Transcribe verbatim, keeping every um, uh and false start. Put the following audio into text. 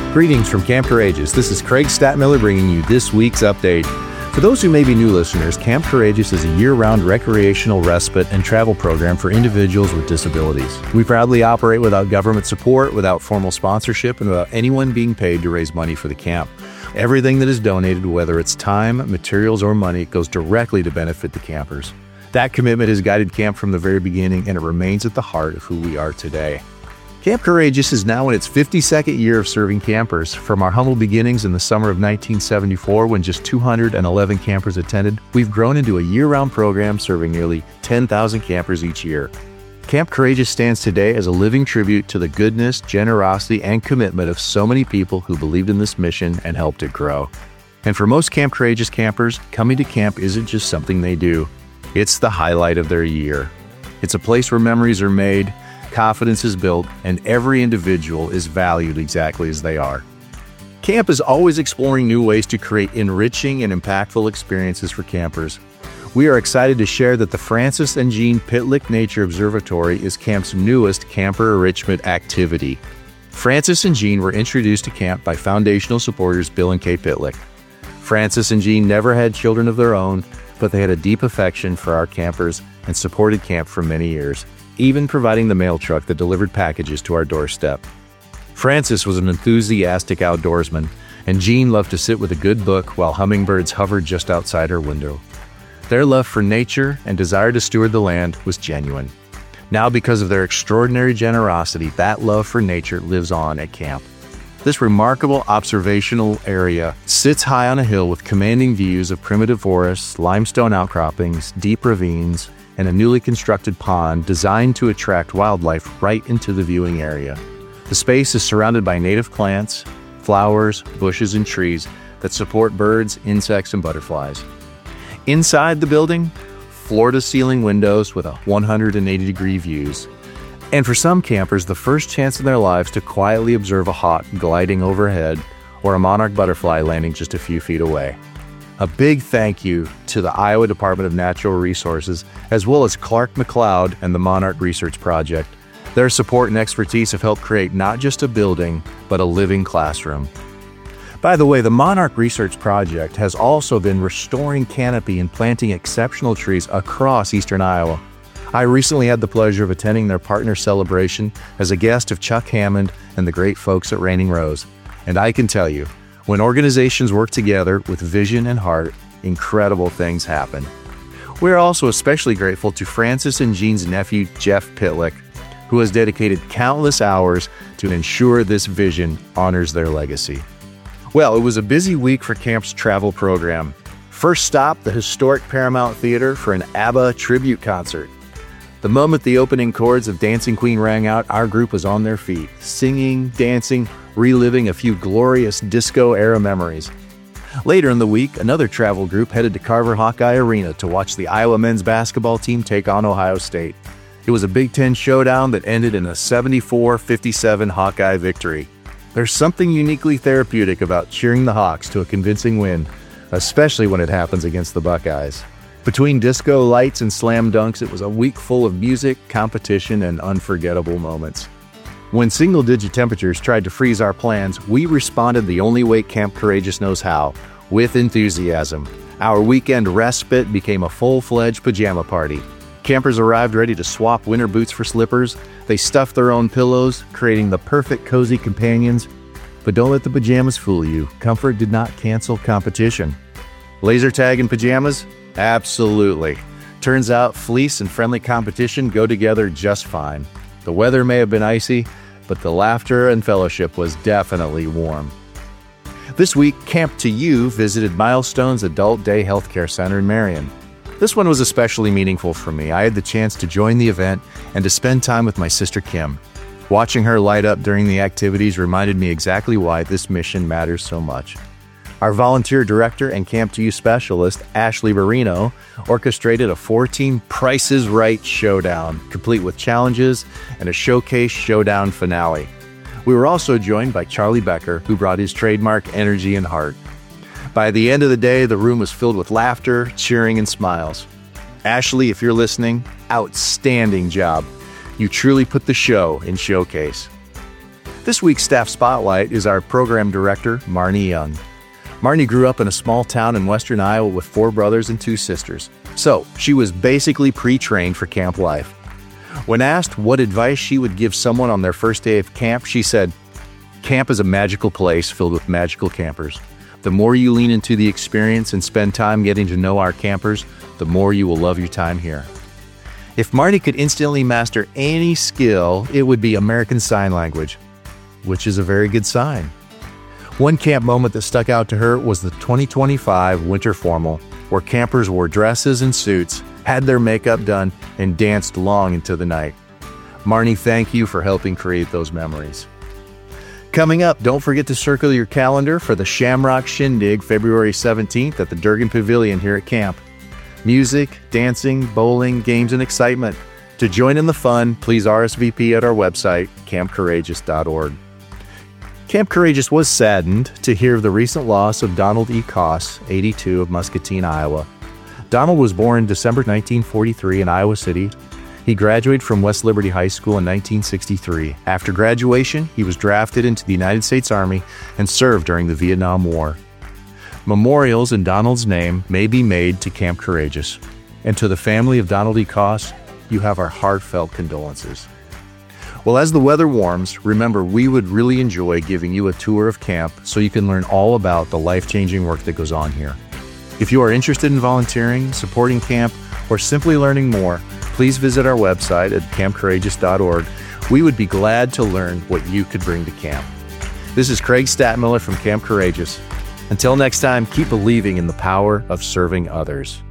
Greetings from Camp Courageous. This is Craig Statmiller bringing you this week's update. For those who may be new listeners, Camp Courageous is a year-round recreational respite and travel program for individuals with disabilities. We proudly operate without government support, without formal sponsorship, and without anyone being paid to raise money for the camp. Everything that is donated, whether it's time, materials, or money, goes directly to benefit the campers. That commitment has guided camp from the very beginning, and it remains at the heart of who we are today. Camp Courageous is now in its fifty-second year of serving campers. From our humble beginnings in the summer of nineteen seventy-four, when just two hundred eleven campers attended, we've grown into a year-round program serving nearly ten thousand campers each year. Camp Courageous stands today as a living tribute to the goodness, generosity, and commitment of so many people who believed in this mission and helped it grow. And for most Camp Courageous campers, coming to camp isn't just something they do. It's the highlight of their year. It's a place where memories are made, confidence is built, and every individual is valued exactly as they are. Camp is always exploring new ways to create enriching and impactful experiences for campers. We are excited to share that the Francis and Jean Pitlick Nature Observatory is camp's newest camper enrichment activity. Francis and Jean were introduced to camp by foundational supporters Bill and Kate Pitlick. Francis and Jean never had children of their own, but they had a deep affection for our campers and supported camp for many years, even providing the mail truck that delivered packages to our doorstep. Francis was an enthusiastic outdoorsman, and Jean loved to sit with a good book while hummingbirds hovered just outside her window. Their love for nature and desire to steward the land was genuine. Now, because of their extraordinary generosity, that love for nature lives on at camp. This remarkable observational area sits high on a hill with commanding views of primitive forests, limestone outcroppings, deep ravines, and a newly constructed pond designed to attract wildlife right into the viewing area. The space is surrounded by native plants, flowers, bushes, and trees that support birds, insects, and butterflies. Inside the building, floor-to-ceiling windows with a one hundred eighty degree views. And for some campers, the first chance in their lives to quietly observe a hawk gliding overhead or a monarch butterfly landing just a few feet away. A big thank you to the Iowa Department of Natural Resources, as well as Clark McLeod and the Monarch Research Project. Their support and expertise have helped create not just a building, but a living classroom. By the way, the Monarch Research Project has also been restoring canopy and planting exceptional trees across eastern Iowa. I recently had the pleasure of attending their partner celebration as a guest of Chuck Hammond and the great folks at Raining Rose. And I can tell you, when organizations work together with vision and heart, incredible things happen. We're also especially grateful to Francis and Jean's nephew, Jeff Pitlick, who has dedicated countless hours to ensure this vision honors their legacy. Well, it was a busy week for camp's travel program. First stop, the historic Paramount Theater for an ABBA tribute concert. The moment the opening chords of Dancing Queen rang out, our group was on their feet, singing, dancing, reliving a few glorious disco-era memories. Later in the week, another travel group headed to Carver Hawkeye Arena to watch the Iowa men's basketball team take on Ohio State. It was a Big Ten showdown that ended in a seventy-four fifty-seven Hawkeye victory. There's something uniquely therapeutic about cheering the Hawks to a convincing win, especially when it happens against the Buckeyes. Between disco lights and slam dunks, it was a week full of music, competition, and unforgettable moments. When single-digit temperatures tried to freeze our plans, we responded the only way Camp Courageous knows how, with enthusiasm. Our weekend respite became a full-fledged pajama party. Campers arrived ready to swap winter boots for slippers. They stuffed their own pillows, creating the perfect cozy companions. But don't let the pajamas fool you. Comfort did not cancel competition. Laser tag and pajamas? Absolutely. Turns out fleece and friendly competition go together just fine. The weather may have been icy, but the laughter and fellowship was definitely warm. This week, Camp to You visited Milestones Adult Day Healthcare Center in Marion. This one was especially meaningful for me. I had the chance to join the event and to spend time with my sister Kim. Watching her light up during the activities reminded me exactly why this mission matters so much. Our volunteer director and Camp to You specialist, Ashley Barino, orchestrated a four-team Price is Right showdown, complete with challenges and a showcase showdown finale. We were also joined by Charlie Becker, who brought his trademark energy and heart. By the end of the day, the room was filled with laughter, cheering, and smiles. Ashley, if you're listening, outstanding job. You truly put the show in showcase. This week's Staff Spotlight is our program director, Marnie Young. Marnie grew up in a small town in western Iowa with four brothers and two sisters, so she was basically pre-trained for camp life. When asked what advice she would give someone on their first day of camp, she said, "Camp is a magical place filled with magical campers. The more you lean into the experience and spend time getting to know our campers, the more you will love your time here." If Marnie could instantly master any skill, it would be American Sign Language, which is a very good sign. One camp moment that stuck out to her was the twenty twenty-five Winter Formal, where campers wore dresses and suits, had their makeup done, and danced long into the night. Marnie, thank you for helping create those memories. Coming up, don't forget to circle your calendar for the Shamrock Shindig February seventeenth at the Durgan Pavilion here at camp. Music, dancing, bowling, games, and excitement. To join in the fun, please R S V P at our website, camp courageous dot org. Camp Courageous was saddened to hear of the recent loss of Donald E. Koss, eighty-two, of Muscatine, Iowa. Donald was born December nineteen forty-three in Iowa City. He graduated from West Liberty High School in nineteen sixty-three. After graduation, he was drafted into the United States Army and served during the Vietnam War. Memorials in Donald's name may be made to Camp Courageous. And to the family of Donald E. Koss, you have our heartfelt condolences. Well, as the weather warms, remember we would really enjoy giving you a tour of camp so you can learn all about the life-changing work that goes on here. If you are interested in volunteering, supporting camp, or simply learning more, please visit our website at camp courageous dot org. We would be glad to learn what you could bring to camp. This is Craig Stadtmiller from Camp Courageous. Until next time, keep believing in the power of serving others.